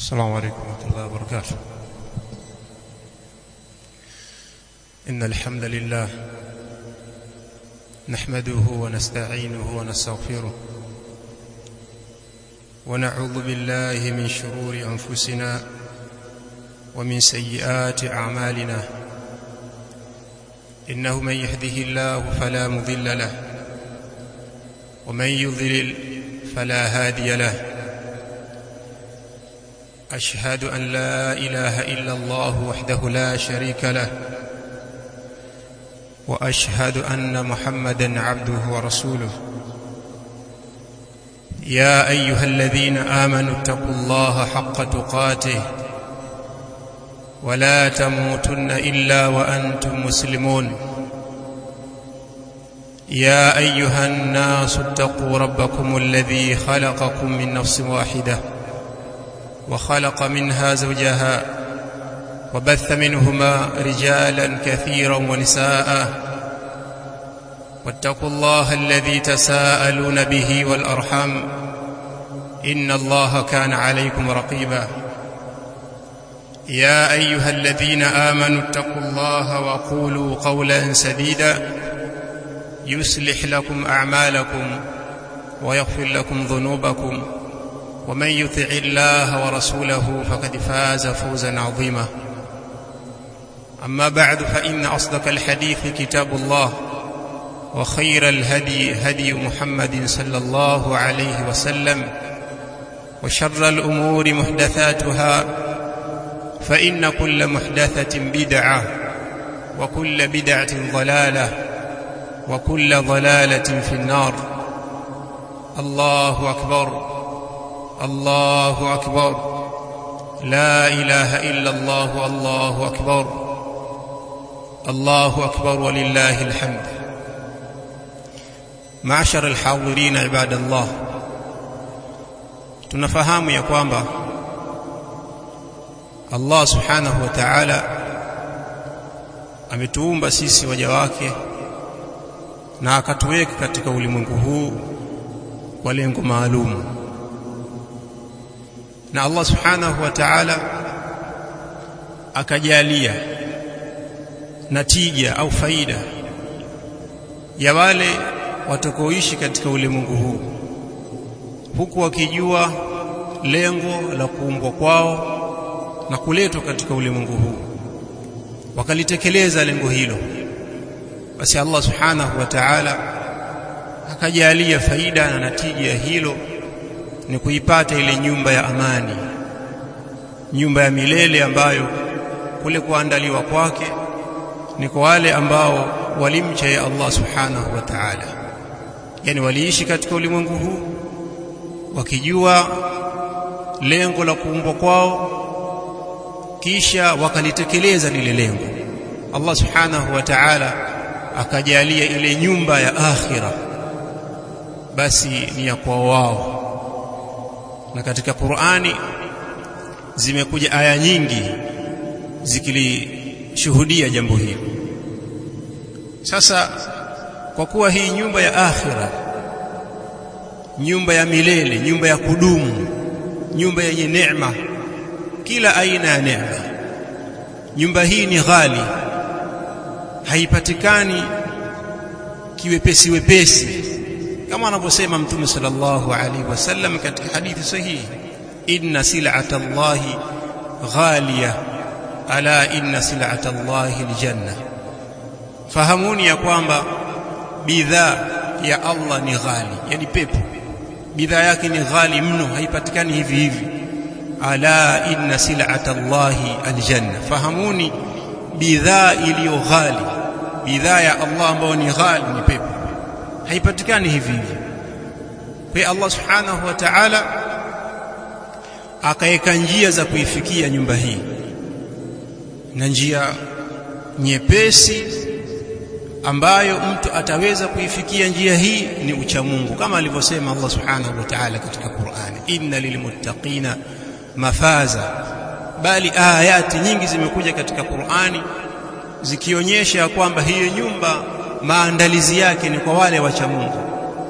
السلام عليكم ورحمة الله وبركاته. إن الحمد لله نحمده ونستعينه ونستغفره ونعوذ بالله من شرور أنفسنا ومن سيئات أعمالنا. إنه من يهده الله فلا مضل له ومن يضلل فلا هادي له. أشهد أن لا إله إلا الله وحده لا شريك له وأشهد أن محمدا عبده ورسوله. يا أيها الذين آمنوا اتقوا الله حق تقاته ولا تموتن إلا وأنتم مسلمون. يا أيها الناس اتقوا ربكم الذي خلقكم من نفس واحدة وخلق منها زوجها وبث منهما رجالا كثيرا ونساء. واتقوا الله الذي تساءلون به والأرحام إن الله كان عليكم رقيبا. يا أيها الذين آمنوا اتقوا الله وقولوا قولا سديدا يصلح لكم أعمالكم ويغفر لكم ذنوبكم ومن يطع الله ورسوله فقد فاز فوزا عظيما. أما بعد فإن أصدق الحديث كتاب الله وخير الهدي هدي محمد صلى الله عليه وسلم وشر الأمور محدثاتها فإن كل محدثة بدعة وكل بدعة ضلالة وكل ضلالة في النار. الله أكبر الله أكبر لا إله إلا الله الله أكبر الله أكبر ولله الحمد. معشر الحاضرين عباد الله, tunafahamu ya kwamba Allah subhanahu wa ta'ala ametuumba sisi waja wake na akatuweka katika ulimwengu huu kwa lengo maalum. Na Allah subhanahu wa ta'ala akajalia natija au faida ya wale watakaoishi katika ulimwengu huu, huku wakijua lengo la kuumbwa kwao na kuletwa katika ulimwengu huu, wakalitekeleza lengo hilo. Basi Allah subhanahu wa ta'ala akajalia faida na natija ya hilo ni kuipata ile nyumba ya amani, nyumba ya milele ambayo kule kuandaliwa kwake ni kwa wale ambao walimcha ya Allah subhanahu wa ta'ala. Yani waliishi katika ulimwengu huu wakijua lengo la kuumbwa kwao, kisha wakalitekeleza lile lengo. Allah subhanahu wa ta'ala akajalia ile nyumba ya akhira basi ni ya kwa wao. Na katika Qur'ani zimekuja aya nyingi zikilishuhudia jambo hili. Sasa kwa kuwa hii nyumba ya akhira, nyumba ya milele, nyumba ya kudumu, nyumba yenye neema, kila aina ya neema, nyumba hii ni ghali, haipatikani kiwepesi wepesi, kama anavyosema Mtume sallallahu alaihi wasallam katika hadithi sahihi, inna sil'ata Allahi ghaliya ala inna sil'ata Allahi aljanna. Fahamuni ya kwamba bidhaa ya Allah ni ghali, yani pepo bidhaa yake ni ghali mno, haipatikani hivi hivi. Ala inna sil'ata Allahi aljanna, fahamuni bidhaa iliyo ghali, bidhaa ya Allah ambayo ni ghali ni pepo, haipatikani hivi hivi. Kwa Allah subhanahu wa ta'ala akaweka njia za kuifikia nyumba hii, na njia nyepesi ambayo mtu ataweza kuifikia njia hii ni ucha Mungu, kama alivyosema Allah subhanahu wa ta'ala katika Qur'ani, inna lilmuttaqina mafaza. Bali ayati nyingi zimekuja katika Qur'ani zikionyesha kwamba hiyo nyumba maandalizi yake ni kwa wale wacha Mungu.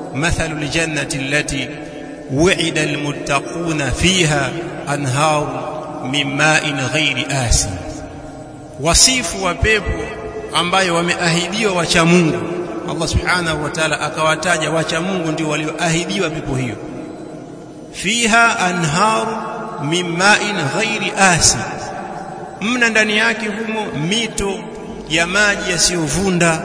Mathalul jannati allati وعد المتقون فيها أنهار min ma'in ghairi asin. Wasifu wa pepo ambayo wameahidiwa wacha Mungu, Allah subhanahu wa ta'ala akawataja wacha Mungu ndio walioahidiwa pepo hiyo. Fiha anharu min ma'in ghairi asin, mna ndani yake humo mito ya maji yasiyovunda.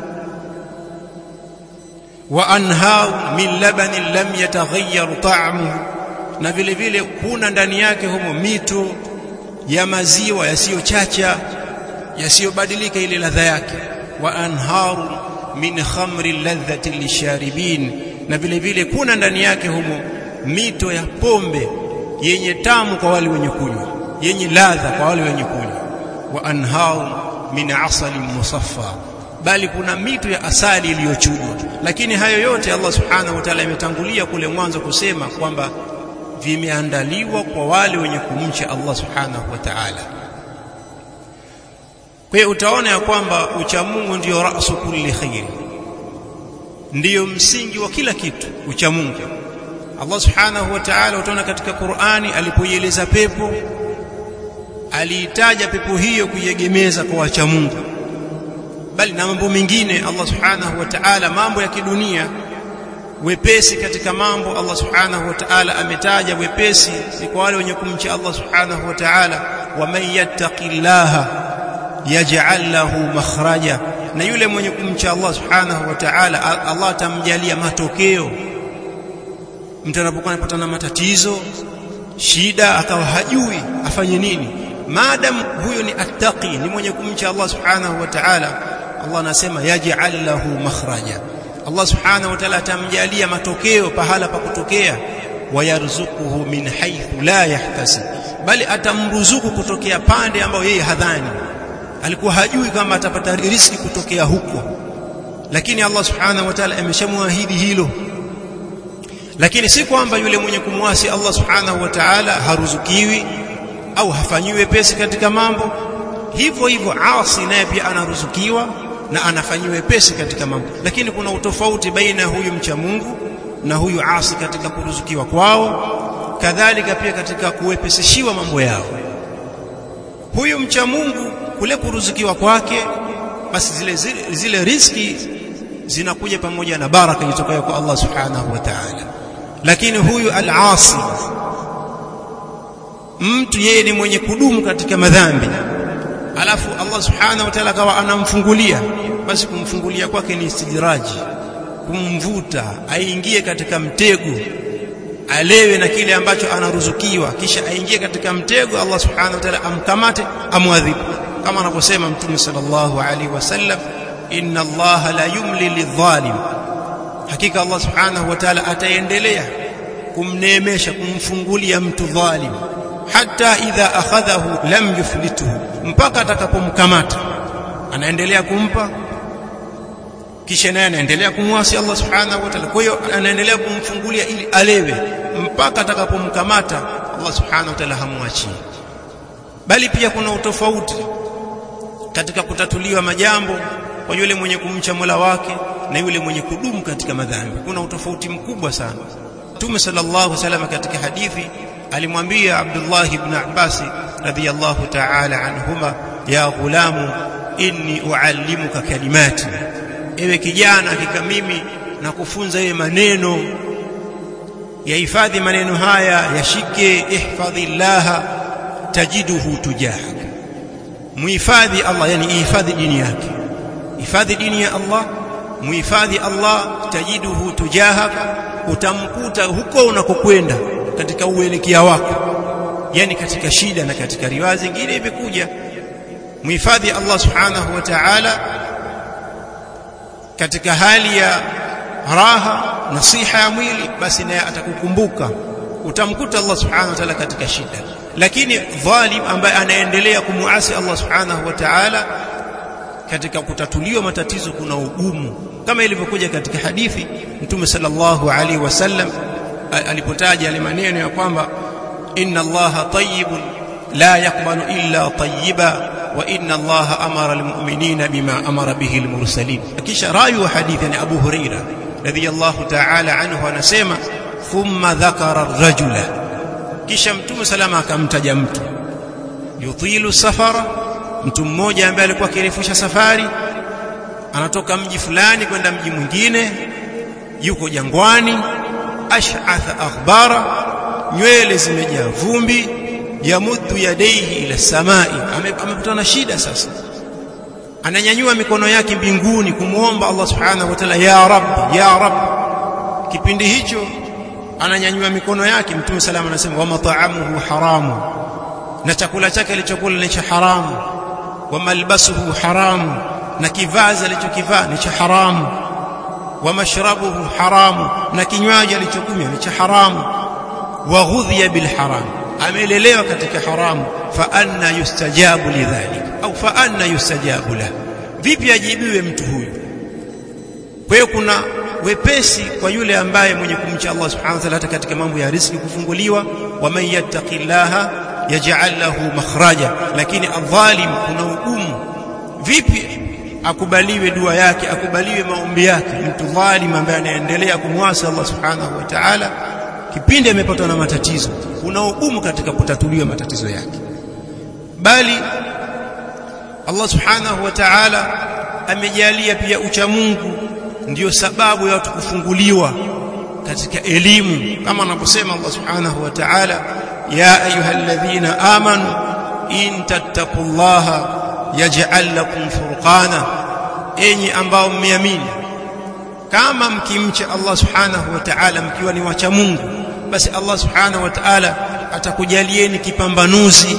Wa anharu min labanin lam yataghayyar ta'muhu, na vile vile kuna ndani yake humo mito ya maziwa yasiyochacha, yasiyobadilika ile ladha yake. Wa anharu min khamri ladhati lisharibin, na vile vile kuna ndani yake humo mito ya pombe yenye tamu kwa wale wenye kunywa, yenye ladha kwa wale wenye kunywa. Wa anharu min asalin musaffa, bali kuna mito ya asali iliyochujwa. Lakini hayo yote Allah subhanahu wa ta'ala imetangulia kule mwanzo kusema kwamba vimeandaliwa kwa wale wenye kumcha Allah subhanahu wa ta'ala. Kwa hiyo utaona ya kwamba ucha Mungu ndio rasu kulli khair, ndio msingi wa kila kitu. Ucha Mungu Allah subhanahu wa ta'ala, utaona katika Qur'ani alipoieleza pepo, aliitaja pepo hiyo kuiegemeza kwa wacha Mungu. Bali na mambo mengine Allah subhanahu wa ta'ala, mambo ya kidunia, wepesi katika mambo Allah subhanahu wa ta'ala ametaja wepesi ni kwa wale wenye kumcha Allah subhanahu wa ta'ala. Wa man yattaqillaha yaj'al lahu makhraja, na yule mwenye kumcha Allah subhanahu wa ta'ala Allah atamjalia matokeo. Mtu anapokuwa anapata na matatizo, shida, akawa hajui afanye nini, maadamu huyo ni attaqi, ni mwenye kumcha Allah subhanahu wa ta'ala, Allah anasema yaj'al lahu makhraja, Allah subhanahu wa ta'ala atamjalia matokeo pahala pa kutokea. Wayarzuquhu min haythu la yahtasib, bali atamruzuku kutokea pande ambayo yeye hadhani, alikuwa hajui kama atapata riziki kutokea huko, lakini Allah subhanahu wa ta'ala ameshamwahidi hilo. Lakini si kwamba yule mwenye kumwasi Allah subhanahu wa ta'ala haruzukiwi au hafanyiwi pesi katika mambo. Hivyo hivyo asi naye pia anaruzukiwa na anafanyiwa pesi katika mambo, lakini kuna utofauti baina huyu mcha Mungu na huyu asi katika kuruzukiwa kwao, kadhalika pia katika kuwepesishiwa mambo yao. Huyu mcha Mungu kule kuruzukiwa kwake, basi zile riziki zinakuja pamoja na baraka itokayo kwa Allah subhanahu wa ta'ala. Lakini huyu al-asi, mtu yeye ni mwenye kudumu katika madhambi, alafu Allah subhanahu wa ta'ala akawa anamfungulia, basi kumfungulia kwake ni istijraji, kumvuta aingie katika mtego, alewe na kile ambacho anaruzukiwa, kisha aingie katika mtego, Allah subhanahu wa ta'ala amkamate, amwadhibu, kama anavyosema Mtume sallallahu alaihi wasallam, inna Allah la yumli lidhalim, hakika Allah subhanahu wa ta'ala ataendelea kumneemesha, kumfungulia mtu dhalim, hata idha akhadhahu lam yuflituhu, mpaka atakapomkamata anaendelea kumpa, kisha naye anaendelea kumwasi Allah subhanahu wa ta'ala. Kwa hiyo anaendelea kumfungulia ili alewe mpaka atakapomkamata, Allah subhanahu wa ta'ala hamwachi. Bali pia kuna utofauti katika kutatuliwa majambo kwa yule mwenye kumcha Mola wake na yule mwenye kudumu katika madhambi. Kuna utofauti mkubwa sana. Mtume sallallahu alaihi wasallam katika hadithi alimwambia Abdullah ibn Abbas radhiyallahu ta'ala anhuma, ya ghulamu inni uallimuka kalimati, ewe kijana, hakika mimi nakufunza wewe maneno, yahifadhi maneno haya, yashike. Ihfadhillaha tajiduhu tujahak, muhifadhi Allah, yani ihifadhi dini yake, hifadhi dini ya Allah, muhifadhi Allah, tajiduhu tujahak, utamkuta huko unakokwenda katika uelekea wako, yani katika shida. Na katika riwaya zingine imekuja muhifadhi Allah subhanahu wa ta'ala katika hali ya raha, nasiha ya mwili, basi naye atakukumbuka, utamkuta Allah subhanahu wa ta'ala katika shida. Lakini dhalim ambaye anaendelea kumuasi Allah subhanahu wa ta'ala, katika kutatuliwa matatizo kuna ugumu, kama ilivyokuja katika hadithi Mtume sallallahu alaihi wasallam alipotaja ile maneno ya kwamba inna Allaha tayyibun la yaqbalu illa tayyiba wa inna Allaha amara almu'minina bima amara bihi almursalin. Kisha rawi wa hadithi ni Abu Huraira radhiyallahu ta'ala anhu anasema, thumma dhakara ar-rajula, kisha Mtume salama akamtaja mtu, yutilu safara, mtu mmoja ambaye alikuwa akirefusha safari, anatoka mji fulani kwenda mji mwingine, yuko jangwani, ash'atha akhbara, nywele zimejaa vumbi, yamuddu yadayhi ila samai, amepatana shida sasa, ananyanyua mikono yake mbinguni kumuomba Allah subhanahu wa ta'ala, ya Rabb ya Rabb. Kipindi hicho ananyanyua mikono yake, Mtume sallallahu alayhi wasallam, wa mat'amuhu haramu, na chakula chake alichokula ni cha haramu, wa malbasuhu haramu, na kivazi alichokivaa ni cha haramu, wa mashrabuhu haramu, na kinywaji alichokunywa ni cha haramu, wa ghudhiya bil haram, amelelewa katika haramu. Fa anna yustajabu lidhalik, au fa anna yustajabu la, vipi ajibiwe mtu huyu? Kwa hiyo kuna wepesi kwa yule ambaye mwenye kumcha Allah subhanahu wa ta'ala katika mambo ya riziki kufunguliwa, wa man yattaqillaha yaj'al lahu makhraja. Lakini adh-dhalim kuna ugumu, vipi akubaliwe dua yake, akubaliwe maombi yake mtu dhalim ambaye anaendelea kumwasi Allah subhanahu wa ta'ala kipindi amepatwa na matatizo? Kuna ugumu katika kutatuliwa matatizo yake, bali Allah subhanahu wa ta'ala amejalia pia ucha Mungu ndio sababu ya watu kufunguliwa katika elimu, kama anavyosema Allah subhanahu wa ta'ala, ya ayyuhalladhina amanu in tattaqullaha yaj'al lakum furqana, enyi ambao mmeamini, kama mkimcha Allah subhanahu wa ta'ala mkiwa ni wacha Mungu, basi Allah subhanahu wa ta'ala atakujalieni kipambanuzi.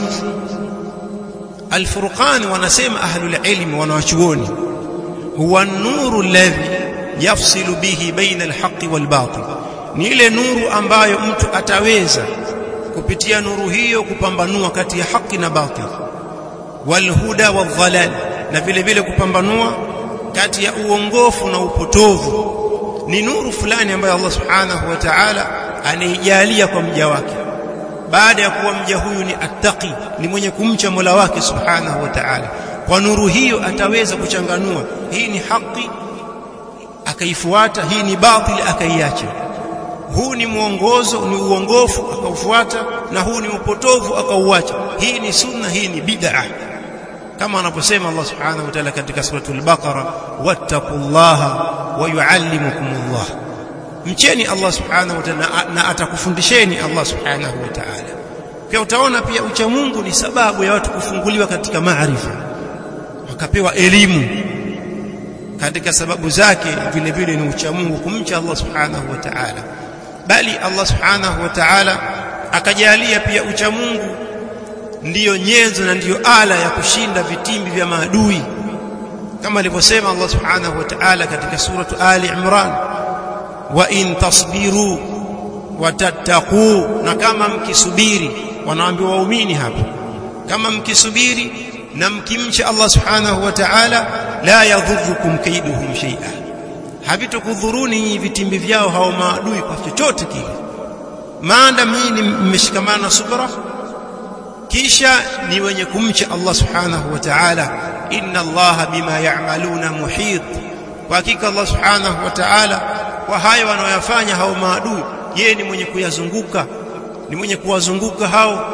Al-furqan, wanasema ahlul ilm, wanawachuoni, huwa an-nuru alladhi yafsilu bihi baina al-haqqi wal-batil, ni ile nuru ambayo mtu ataweza kupitia nuru hiyo kupambanua kati ya haki na batil, wal-huda wal-dhalal, na vile vile kupambanua kati ya uongofu na upotovu. Ni nuru fulani ambayo Allah subhanahu wa ta'ala anaijalia kwa mja wake, baada ya kuwa mja huyu ni attaqi, ni mwenye kumcha Mola wake subhanahu wa ta'ala. Kwa nuru hiyo ataweza kuchanganua, hii ni haki akaifuata, hii ni batili akaiacha, huu ni mwongozo, ni uongofu akaufuata, na huu ni upotovu akauacha, hii ni sunna, hii ni bid'ah, kama anaposema Allah subhanahu wa ta'ala katika suratul Baqara, wattaqullaha wa yuallimukumullah, mcheni Allah subhanahu wa ta'ala na atakufundisheni Allah subhanahu wa ta'ala. Kwa utaona pia ucha Mungu ni sababu ya watu kufunguliwa katika maarifa, wakapewa elimu. Katika sababu zake vile vile ni ucha Mungu, kumcha Allah subhanahu wa ta'ala, bali Allah subhanahu wa ta'ala akajalia pia ucha Mungu ndiyo nyenzo na ndiyo ala ya kushinda vitimbi vya maadui, kama alivyosema Allah subhanahu wa ta'ala katika suratu Ali Imran, wa in tasbiru wa tattaqu, na kama mkisubiri, wanaambiwa waumini hapa, kama mkisubiri na mkimcha Allah subhanahu wa ta'ala, la yadhurrukum kaiduhum shay'a, havitukudhuruni vitimbi vyao hao maadui kwa chochote kile, maadamu nyinyi mmeshikamana na subra, kisha ni wenye kumcha Allah subhanahu wa ta'ala. Inna Allaha bima ya'maluna muhit, kwa hakika Allah subhanahu wa ta'ala kwa hayo wanaoyafanya hao maadui, yeye ni mwenye kuyazunguka, ni mwenye kuwazunguka hao.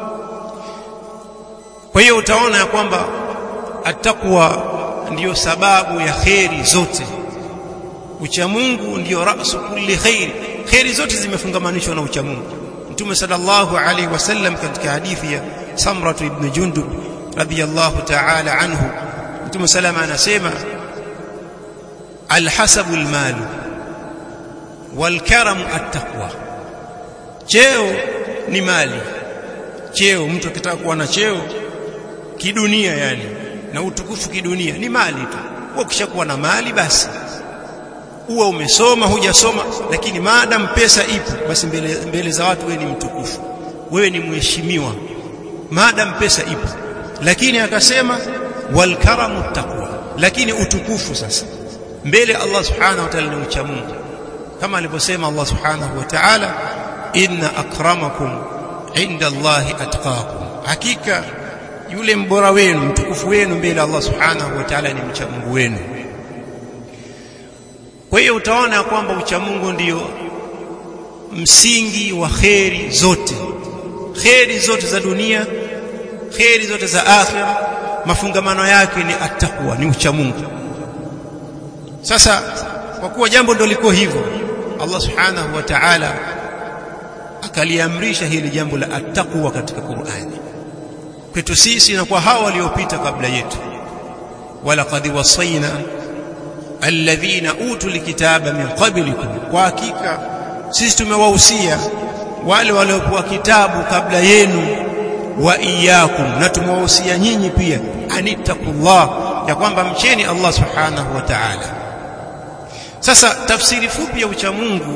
Kwa hiyo utaona ya kwamba attaqwa ndiyo sababu ya khairi zote, ucha Mungu ndiyo rasu kulli khairi, khairi zote zimefungamanishwa na ucha Mungu. Mtume sallallahu alaihi wasallam katika hadithi ya Samra ibn Jundub radhiyallahu ta'ala anhu, Mtume salama anasema, alhasabu almalu walkaramu attaqwa, cheo ni mali, cheo, mtu akitaka kuwa na cheo kidunia yani na utukufu kidunia ni mali tu. Ukishakuwa na mali basi uwe umesoma hujasoma, lakini maadamu pesa ipo, basi mbele za watu wewe ni mtukufu, wewe ni mheshimiwa, maadamu pesa ipo. Lakini akasema wal karamu taqwa, lakini utukufu sasa mbele Allah subhanahu wa ta'ala ni ucha Mungu, kama alivyosema Allah subhanahu wa ta'ala, inna akramakum inda Allahi atqakum, hakika yule mbora wenu, mtukufu wenu mbele Allah subhanahu wa ta'ala ni mcha Mungu wenu. Kwa hiyo utaona kwamba ucha Mungu ndio msingi wa khairi zote za dunia, khairi zote za akhira mafungamano yake ni attaqwa, ni ucha Mungu. Sasa kwa kuwa jambo ndio liko hivyo, Allah subhanahu wa ta'ala akaliamrisha hili jambo la attaqwa katika Qur'ani kwetu sisi na kwa hao waliopita kabla yetu. walaqad wasayna alladhina utul kitaba min qablikum, kwa hakika sisi tumewahusia wale waliopewa kitabu kabla yenu, wa iyyakum, na tumewahusia nyinyi pia, anittaqullah, ya kwamba mcheni Allah subhanahu wa ta'ala. Sasa tafsiri fupi ya ucha Mungu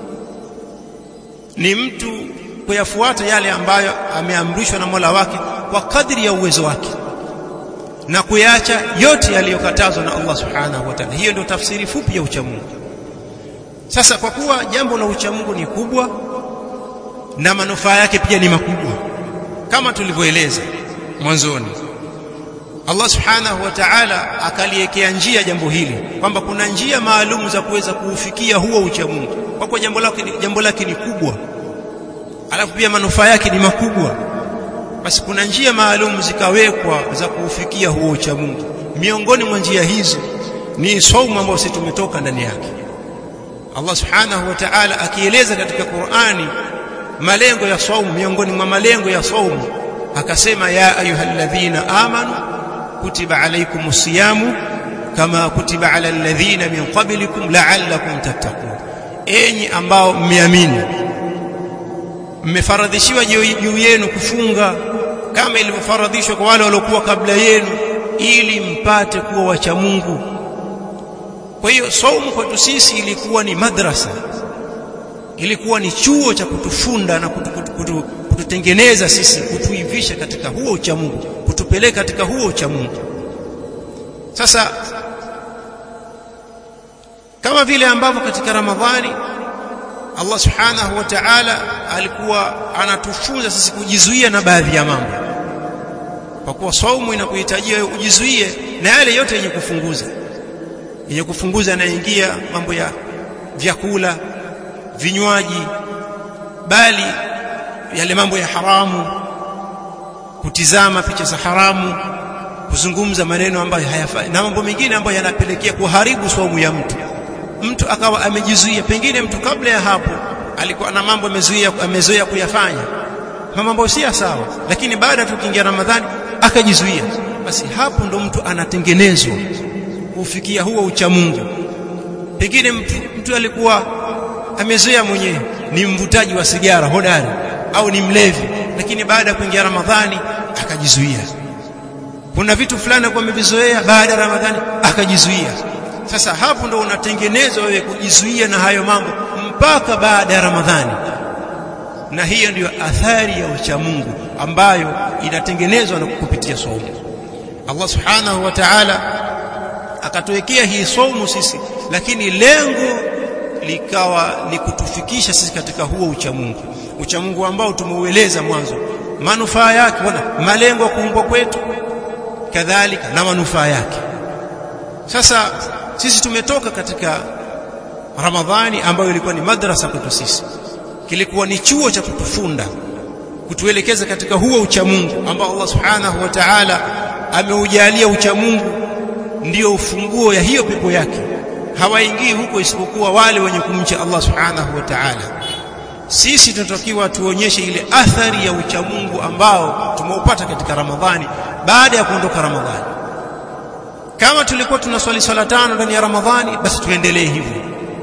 ni mtu kuyafuata yale ambayo ameamrishwa na Mola wake kwa kadri ya uwezo wake na kuyaacha yote yaliyokatazwa na Allah subhanahu wa ta'ala. Hiyo ndio tafsiri fupi ya ucha Mungu. Sasa kwa kuwa jambo la ucha Mungu ni kubwa na manufaa yake pia ni makubwa kama tulivyoeleza mwanzoni, Allah subhanahu wa ta'ala akaliwekea njia jambo hili kwamba kuna njia maalum za kuweza kuufikia huo ucha Mungu, kwa kuwa jambo lake ni kubwa, alafu pia manufaa yake ni makubwa. Basi kuna njia maalum zikawekwa za kuufikia huo ucha Mungu. Miongoni mwa njia hizo ni saumu ambayo sisi tumetoka ndani yake. Allah subhanahu wa ta'ala akieleza katika Qur'ani malengo ya saumu, miongoni mwa malengo ya saumu akasema, ya ayyuhalladhina amanu kutiba alaykumus siyamu kama kutiba alal ladhina min qablikum la'allakum tattaqun, enyi ambao mmeamini, mmefaradhishiwa juu yenu kufunga kama ilivyofaradhishwa kwa wale waliokuwa kabla yenu, ili mpate kuwa wacha Mungu. Kwa hiyo saumu kwetu sisi ilikuwa ni madrasa, ilikuwa ni chuo cha kutufunda na kututengeneza sisi, kutuivisha katika huo ucha Mungu, kutupeleka katika huo ucha Mungu. Sasa kama vile ambavyo katika Ramadhani Allah subhanahu wa ta'ala alikuwa anatufunza sisi kujizuia na baadhi ya mambo, kwa kuwa saumu inakuhitajia ujizuie na yale yote yenye kufunguza yanaingia mambo ya vyakula, vinywaji, bali yale mambo ya haramu, kutizama picha za haramu, kuzungumza maneno ambayo hayafai na mambo mengine ambayo yanapelekea kuharibu saumu ya mtu akawa amejizuia. Pengine mtu kabla ya hapo alikuwa na mambo amezoea kuyafanya, mambo si sawa, lakini baada tu kuingia Ramadhani akajizuia, basi hapo ndo mtu anatengenezwa kufikia huo ucha Mungu. Pengine mtu alikuwa amezoea mwenyewe ni mvutaji wa sigara hodari au ni mlevi, lakini baada ya kuingia Ramadhani akajizuia. Kuna vitu fulani kwa amevizoea, baada ya Ramadhani akajizuia. Sasa hapo ndo unatengenezwa wewe kujizuia na hayo mambo mpaka baada ya Ramadhani, na hiyo ndiyo athari ya ucha Mungu ambayo inatengenezwa na kupitia saumu. Allah subhanahu wa ta'ala akatuwekea hii saumu sisi, lakini lengo likawa ni kutufikisha sisi katika huo ucha Mungu ambao tumeueleza mwanzo, manufaa yake, malengo ya kuumbwa kwetu kadhalika na manufaa yake. Sasa sisi tumetoka katika Ramadhani ambayo ilikuwa ni madrasa kwetu sisi, kilikuwa ni chuo cha kutufunda, kutuelekeza katika huo ucha Mungu ambao Allah subhanahu wa ta'ala ameujalia ucha Mungu ndio ufunguo ya hiyo pepo yake. Hawaingii huko isipokuwa wale wenye kumcha Allah subhanahu wa ta'ala. Sisi tunatakiwa tuonyeshe ile athari ya ucha Mungu ambao tumeupata katika Ramadhani baada ya kuondoka Ramadhani. Kama tulikuwa tunaswali swala 5 ndani ya Ramadhani, basi tuendelee hivyo.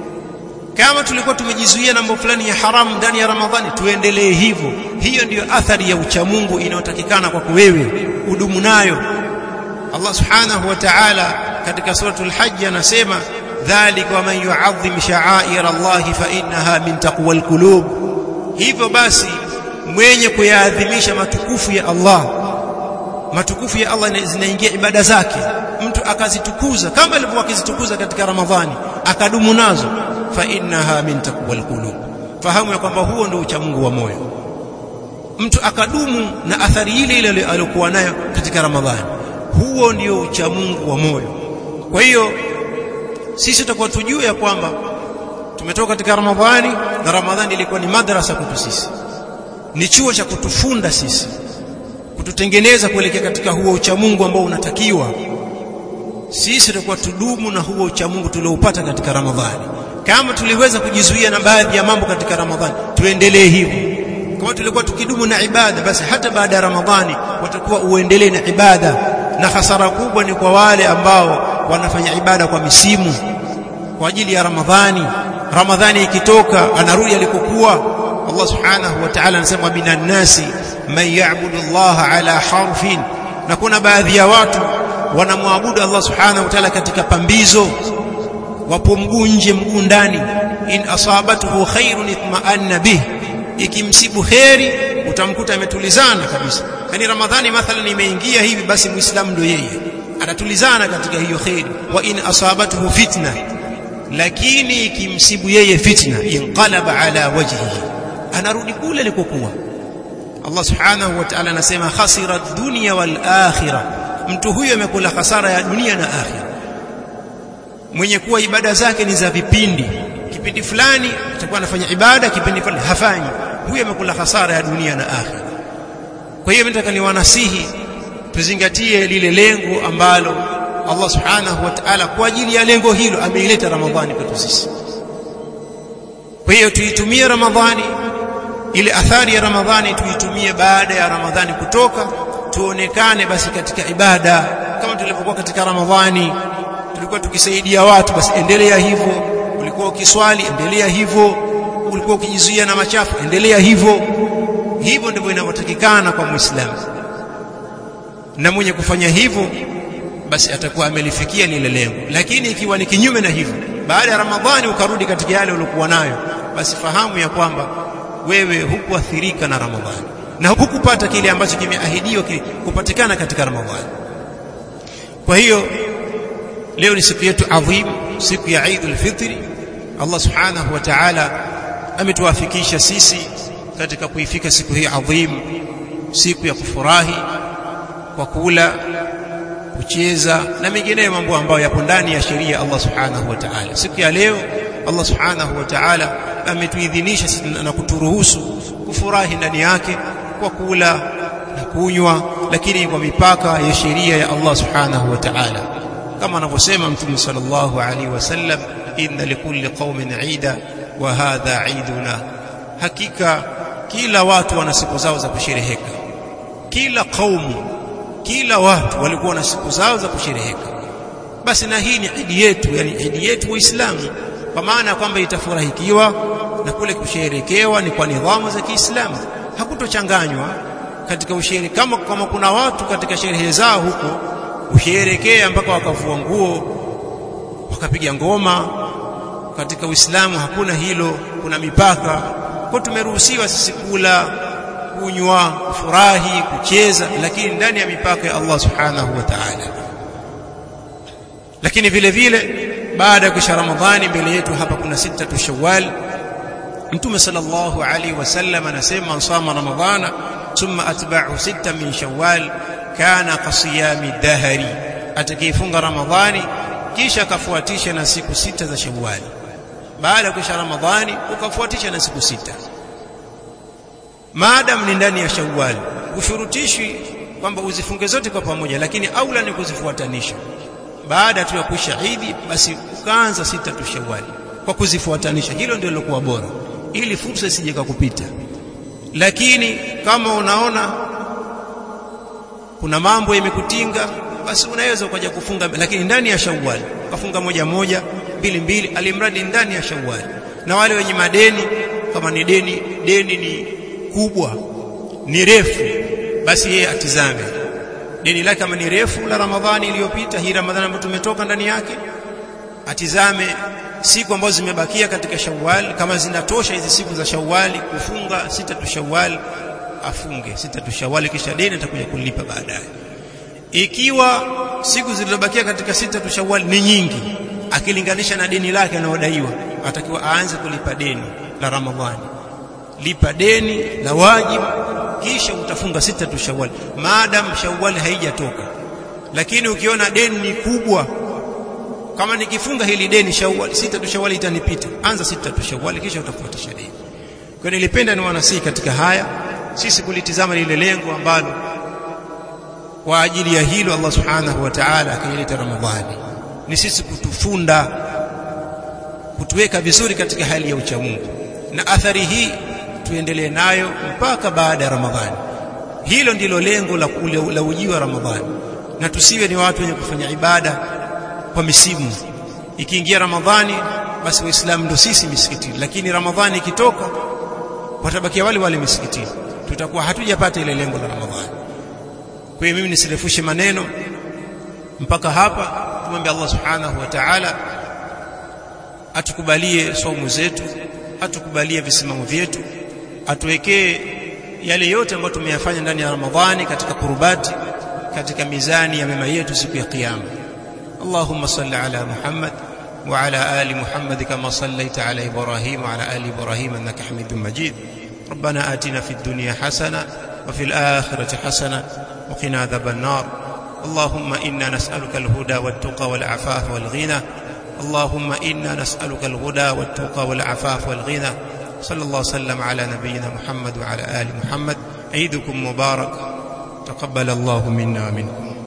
Kama tulikuwa tumejizuia na mambo fulani ya haramu ndani ya Ramadhani, tuendelee hivyo. Hiyo ndiyo athari ya ucha Mungu inayotakikana kwako wewe udumu nayo. Allah subhanahu wa ta'ala katika suratul Hajj anasema, dhalika wa man yu'azzim sha'air Allah fa innaha min taqwal qulub, hivyo basi mwenye kuyaadhimisha matukufu ya Allah, matukufu ya Allah zinaingia ibada zake, mtu akazitukuza kama alivyokuwa akizitukuza katika Ramadhani, akadumu nazo, fa innaha min taqwal qulub, fahamu ya kwamba huo ndio ucha Mungu wa moyo. Mtu akadumu na athari ile aliyokuwa nayo katika Ramadhani, huo ndio ucha Mungu wa moyo. Kwa hiyo sisi tutakuwa tujue ya kwamba tumetoka katika Ramadhani, na Ramadhani ilikuwa ni madrasa kwetu sisi, ni chuo cha kutufunda sisi, kututengeneza kuelekea katika huo uchamungu ambao unatakiwa. Sisi tutakuwa tudumu na huo uchamungu tulioupata katika Ramadhani. Kama tuliweza kujizuia na baadhi ya mambo katika Ramadhani, tuendelee hivyo. Kama tulikuwa tukidumu na ibada, basi hata baada ya Ramadhani watakuwa uendelee na ibada. Na hasara kubwa ni kwa wale ambao wanafanya ibada kwa misimu kwa ajili ya Ramadhani. Ramadhani ikitoka anarudi alikokuwa. Allah subhanahu wa ta'ala anasema minan nasi man ya'budu Allah ala harfin, na kuna baadhi ya watu wanamwabudu Allah subhanahu wa ta'ala katika pambizo, wapo mguu nje mguu ndani. In asabatuhu khairun itma'anna bih, ikimsibu khairi utamkuta ametulizana kabisa. Yani Ramadhani mathalan imeingia hivi, basi muislamu ndio yeye anatulizana katika hiyo khairi. Wa in asabatuhu fitna, lakini ikimsibu yeye fitna, inqalaba ala wajhihi, anarudi kule alikokuwa. Allah subhanahu wa ta'ala anasema khasira ad-dunya wal akhirah, mtu huyo amekula hasara ya dunia na akhira. Mwenye kuwa ibada zake ni za vipindi, kipindi fulani atakuwa anafanya ibada, kipindi fulani hafanyi, huyo amekula hasara ya dunia na akhira. Kwa hiyo nataka niwanasihi tuzingatie lile lengo ambalo Allah subhanahu wa ta'ala kwa ajili ya lengo hilo ameileta Ramadhani kwetu sisi. Kwa hiyo tuitumie Ramadhani, ile athari ya Ramadhani tuitumie baada ya Ramadhani kutoka, tuonekane basi katika ibada kama tulivyokuwa katika Ramadhani. Tulikuwa tukisaidia watu, basi endelea hivyo. Ulikuwa ukiswali, endelea hivyo. Ulikuwa ukijizuia na machafu, endelea hivyo. Hivyo ndivyo inavyotakikana kwa Muislamu, na mwenye kufanya hivyo basi atakuwa amelifikia lile lengo. Lakini ikiwa ni kinyume na hivyo, baada ya Ramadhani ukarudi katika yale uliokuwa nayo, basi fahamu ya kwamba wewe hukuathirika na Ramadhani na hukupata kile ambacho kimeahidiwa kupatikana katika Ramadhani. Kwa hiyo leo ni siku yetu adhim, siku ya Eid al-Fitr. Allah subhanahu wa ta'ala ametuwafikisha sisi katika kuifika siku hii adhim, siku ya kufurahi kwa kula, kucheza na mengineyo mambo ambayo yapo ndani ya sheria Allah subhanahu wa ta'ala. Siku ya leo Allah subhanahu wa ta'ala ametuidhinisha na kuturuhusu kufurahi ndani yake kwa kula na kunywa, lakini kwa mipaka ya sheria ya Allah subhanahu wa ta'ala, kama anavyosema Mtume sallallahu alaihi wasallam, inna likulli qaumin 'ida wa hadha 'iduna. Hakika kila watu wana siku zao za kushereheka. Kila kaumu, kila watu walikuwa na siku zao za kushereheka. Basi na hii ni idi yetu, yani idi yetu Waislamu, kwa maana kwamba itafurahikiwa na kule kusherekewa ni kwa nidhamu za Kiislamu, hakutochanganywa katika usherehe. Kama kuna watu katika sherehe zao huko usherekea mpaka wakavua nguo wakapiga ngoma, katika Uislamu hakuna hilo, kuna mipaka. Kwa tumeruhusiwa sisi kula, kunywa, kufurahi, kucheza, lakini ndani ya mipaka ya Allah subhanahu wa ta'ala. Lakini vile vile baada ya kisha Ramadhani mbele yetu hapa kuna 6 Shawwal. Mtume sallallahu alaihi wasallam anasema sama Ramadhana thumma atba'u 6 min Shawwal kana qasiyami dahri, atakayefunga Ramadhani kisha akafuatisha na siku 6 za Shawwal. Baada ya kisha Ramadhani ukafuatisha na siku 6, maadamu ni ndani ya Shawwal. Ushurutishi kwamba uzifunge zote kwa pamoja, lakini aula ni kuzifuatanisha. Baada tu ya kuisha Eid, basi ukaanza 6 Shawwal kwa kuzifuatanisha. Hilo ndio lilokuwa bora, ili fursa isije kupita. Lakini kama unaona kuna mambo yamekutinga, basi unaweza ukaja kufunga, lakini ndani ya Shawwal ukafunga moja moja, mbili, alimradi ndani ya Shawwal. Na wale wenye madeni, kama ni deni ni kubwa, ni refu, basi yeye atizame deni lake kama ni refu la Ramadhani iliyopita, hii Ramadhani ambayo tumetoka ndani yake, atizame siku ambazo zimebakia katika Shawwal, kama zinatosha hizi siku za Shawwal kufunga 6 Shawwal, afunge 6 Shawwal, kisha deni atakuja kulipa baadaye. Ikiwa siku zilizobakia katika 6 Shawwal ni nyingi akilinganisha na deni lake analodaiwa, atakiwa aanze kulipa deni la Ramadhani. Lipa deni la wajibu, kisha utafunga 6 Shawwal maadamu Shawwal haijatoka. Lakini ukiona deni ni kubwa, kama nikifunga hili deni Shawwal 6 Shawwal itanipita, anza 6 Shawwal kisha utafuatisha deni. Kwa nilipenda ni wanasihi katika haya sisi kulitizama lile lengo ambalo kwa ajili ya hilo Allah subhanahu wa ta'ala akaileta Ramadhani ni sisi kutufunda, kutuweka vizuri katika hali ya uchamungu, na athari hii tuendelee nayo mpaka baada ya Ramadhani. Hilo ndilo lengo la ujio wa Ramadhani, na tusiwe ni watu wenye kufanya ibada kwa misimu. Ikiingia Ramadhani basi Waislamu ndio sisi misikitini, lakini Ramadhani ikitoka watabakia wale misikitini, tutakuwa hatujapata ile lengo la Ramadhani. Kwa hiyo mimi nisirefushe maneno mpaka hapa. Tumwombe Allah subhanahu wa ta'ala atukubalie saumu zetu, atukubalie visimamo vyetu, atuwekee yale yote ambayo tumeyafanya ndani ya Ramadhani katika kurubati, katika mizani ya mema yetu siku ya kiyama. Allahumma salli ala Muhammad wa ala ali Muhammad kama sallaita ala Ibrahim wa ala ali Ibrahim innaka Hamidum Majid. ربنا آتنا في الدنيا حسنة وفي الآخرة حسنة وقنا عذاب النار. اللهم إنا نسألك الهدى والتقى والعفاف والغنى. اللهم إنا نسألك الهدى والتقى والعفاف والغنى. صلى الله وسلم على نبينا محمد وعلى آل محمد. عيدكم مبارك، تقبل الله منا ومنكم.